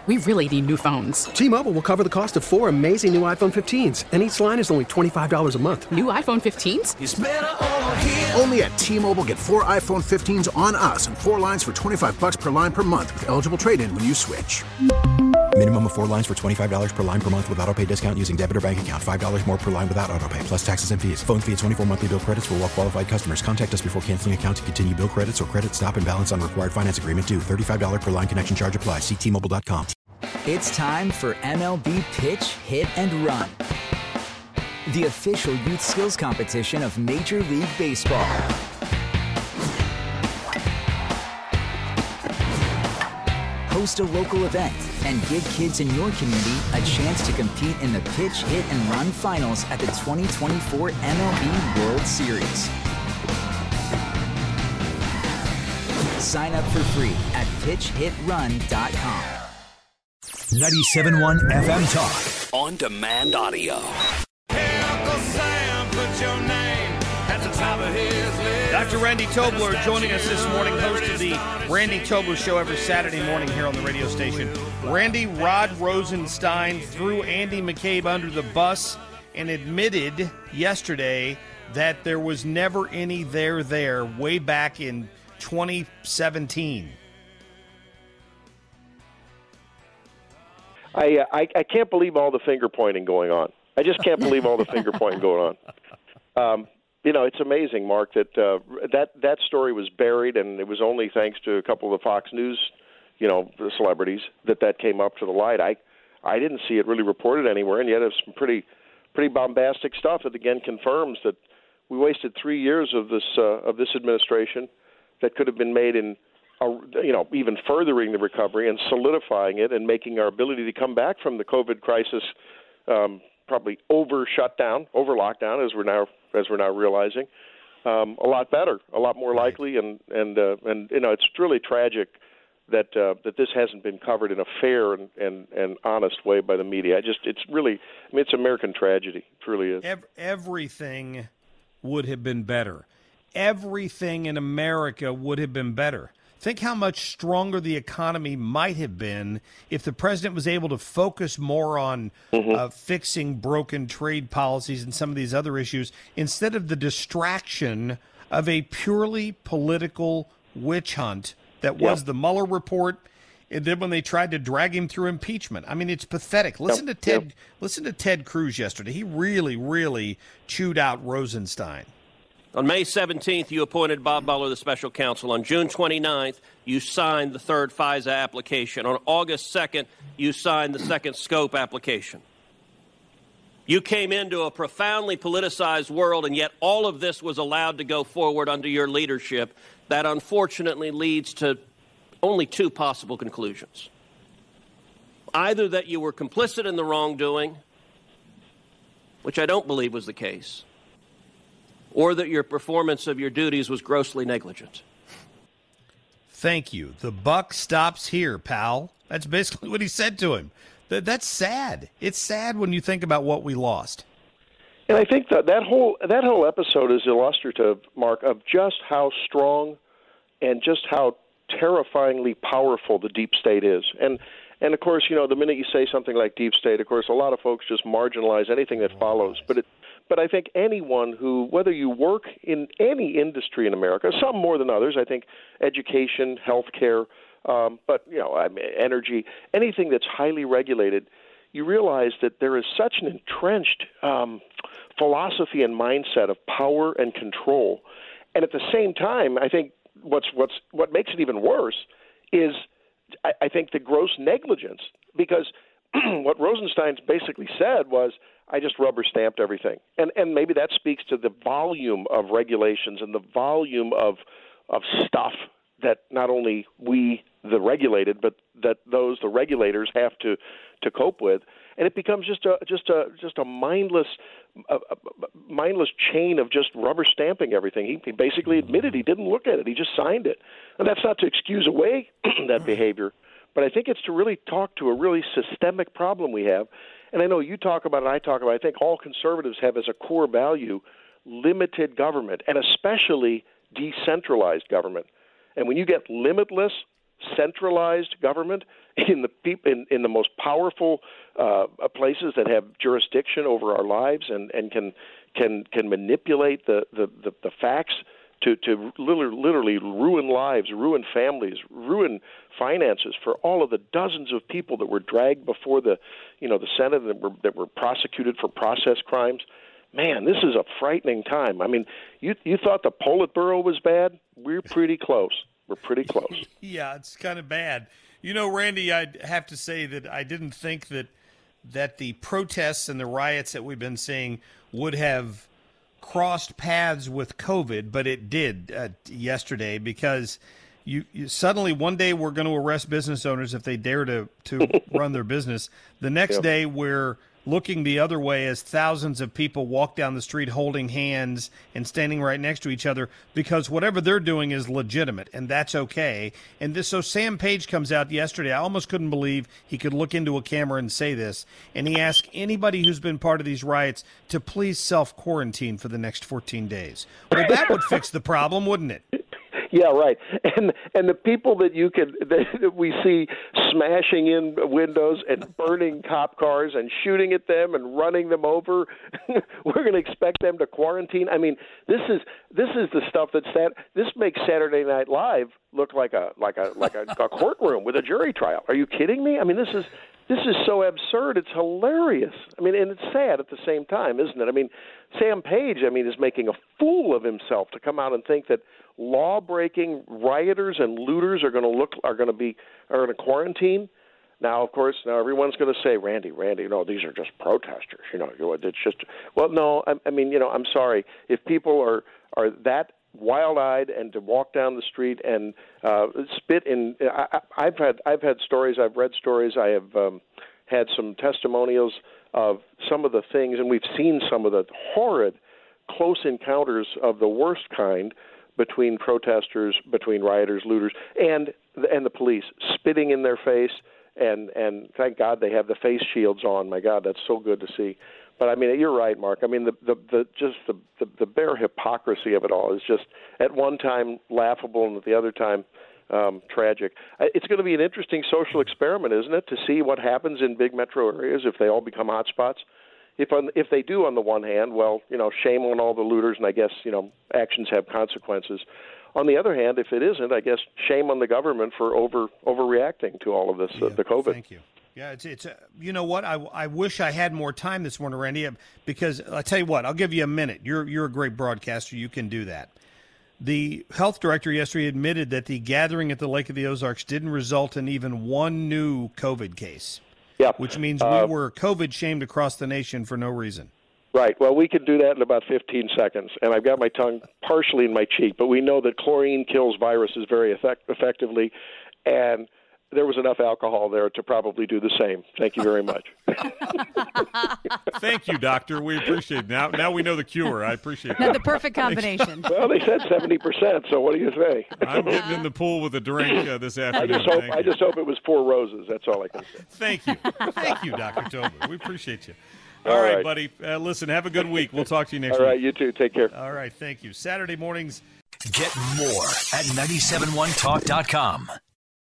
We really need new phones. T-Mobile will cover the cost of 4 amazing new iPhone 15s, and each line is only $25 a month. New iPhone 15s? It's better over here. Only at T-Mobile, get 4 iPhone 15s on us and 4 lines for $25 per line per month with eligible trade-in when you switch. Minimum of 4 lines for $25 per line per month with autopay discount using debit or bank account. $5 more per line without autopay, plus taxes and fees. Phone fee at 24 monthly bill credits for well-qualified customers. Contact us before canceling account to continue bill credits or credit stop and balance on required finance agreement due. $35 per line connection charge applies. See T-Mobile.com. It's time for MLB Pitch, Hit, and Run, the official youth skills competition of Major League Baseball. Host a local event and give kids in your community a chance to compete in the Pitch, Hit, and Run finals at the 2024 MLB World Series. Sign up for free at pitchhitrun.com. 97.1 FM Talk. On demand audio. Uncle Sam, put your name at the top of his list. Dr. Randy Tobler joining us this morning, host of the Randy Tobler Show every Saturday morning here on the radio station. Randy, Rod Rosenstein threw Andy McCabe under the bus and admitted yesterday that there was never any there way back in 2017. I can't believe all the finger pointing going on. I just can't believe all the finger pointing going on. It's amazing, Mark, that that story was buried, and it was only thanks to a couple of the Fox News, the celebrities that came up to the light. I didn't see it really reported anywhere, and yet it's some pretty bombastic stuff that again confirms that we wasted 3 years of this administration that could have been made in. Even furthering the recovery and solidifying it and making our ability to come back from the COVID crisis probably over lockdown, as we're now realizing, a lot better, a lot more likely, and it's really tragic that this hasn't been covered in a fair and honest way by the media. It's American tragedy. It really is. Everything would have been better. Everything in America would have been better. Think how much stronger the economy might have been if the president was able to focus more on fixing broken trade policies and some of these other issues instead of the distraction of a purely political witch hunt that was the Mueller report, and then when they tried to drag him through impeachment. I mean, it's pathetic. Listen to Ted Cruz yesterday. He really, really chewed out Rosenstein. On May 17th, you appointed Bob Mueller the special counsel. On June 29th, you signed the third FISA application. On August 2nd, you signed the second scope application. You came into a profoundly politicized world, and yet all of this was allowed to go forward under your leadership. That unfortunately leads to only two possible conclusions. Either that you were complicit in the wrongdoing, which I don't believe was the case, or that your performance of your duties was grossly negligent. Thank you. The buck stops here, pal. That's basically what he said to him. That's sad. It's sad when you think about what we lost. And I think that whole episode is illustrative, Mark, of just how strong and just how terrifyingly powerful the deep state is. And of course, the minute you say something like deep state, of course, a lot of folks just marginalize anything that follows. But I think anyone who, whether you work in any industry in America, some more than others, I think education, healthcare, energy, anything that's highly regulated, you realize that there is such an entrenched philosophy and mindset of power and control. And at the same time, I think what makes it even worse is I think the gross negligence, because what Rosenstein basically said was, I just rubber stamped everything. And maybe that speaks to the volume of regulations and the volume of stuff that not only we, the regulated, but that the regulators have to cope with. And it becomes just a mindless chain of just rubber stamping everything. He basically admitted he didn't look at it. He just signed it. And that's not to excuse away that behavior, but I think it's to really talk to a really systemic problem we have. And I know you talk about it, I talk about it. I think all conservatives have as a core value limited government, and especially decentralized government. And when you get limitless, centralized government in the most powerful places that have jurisdiction over our lives and can manipulate the facts to literally ruin lives, ruin families, ruin finances for all of the dozens of people that were dragged before the Senate that were prosecuted for process crimes. Man, this is a frightening time. I mean, you thought the Politburo was bad? We're pretty close. We're pretty close. Yeah, it's kind of bad. You know, Randy, I'd have to say that I didn't think that the protests and the riots that we've been seeing would have crossed paths with COVID, but it did yesterday, because you suddenly one day we're going to arrest business owners if they dare to run their business. The next day we're looking the other way as thousands of people walk down the street holding hands and standing right next to each other because whatever they're doing is legitimate, and that's okay. And so Sam Page comes out yesterday. I almost couldn't believe he could look into a camera and say this. And he asked anybody who's been part of these riots to please self-quarantine for the next 14 days. Well, that would fix the problem, wouldn't it? Yeah, right. And the people that we see smashing in windows and burning cop cars and shooting at them and running them over, we're going to expect them to quarantine. I mean, this is the stuff this makes Saturday Night Live look like a courtroom with a jury trial. Are you kidding me? I mean, this is so absurd. It's hilarious. I mean, and it's sad at the same time, isn't it? I mean, Sam Page, is making a fool of himself to come out and think that law-breaking rioters and looters are going to quarantine. Now, of course, everyone's going to say, Randy, no, these are just protesters. It's just, well, no, I mean, I'm sorry. If people are that wild-eyed and to walk down the street and spit in, I've had stories, I've read stories, I have had some testimonials of some of the things, and we've seen some of the horrid close encounters of the worst kind between protesters, between rioters, looters, and the police, spitting in their face, and thank God they have the face shields on. My God, that's so good to see. But I mean, you're right, Mark. I mean, the bare hypocrisy of it all is just at one time laughable and at the other time tragic. It's going to be an interesting social experiment, isn't it, to see what happens in big metro areas if they all become hotspots. If they do, on the one hand, well, shame on all the looters, and I guess, actions have consequences. On the other hand, if it isn't, I guess shame on the government for overreacting to all of this, the COVID. Thank you. Yeah, it's you know what? I wish I had more time this morning, Randy, because I'll tell you what, I'll give you a minute. You're a great broadcaster. You can do that. The health director yesterday admitted that the gathering at the Lake of the Ozarks didn't result in even one new COVID case. Yeah. Which means we were COVID shamed across the nation for no reason. Right. Well, we can do that in about 15 seconds. And I've got my tongue partially in my cheek, but we know that chlorine kills viruses very effectively, and there was enough alcohol there to probably do the same. Thank you very much. Thank you, doctor. We appreciate it. Now we know the cure. I appreciate that. Not the perfect combination. Well, they said 70%, so what do you say? I'm getting in the pool with a drink this afternoon. I just hope it was 4 roses. That's all I can say. Thank you. Thank you, Dr. Tober. We appreciate you. All right, buddy. Listen, have a good week. We'll talk to you next week. All right, you too. Take care. All right, thank you. Saturday mornings. Get more at 971talk.com.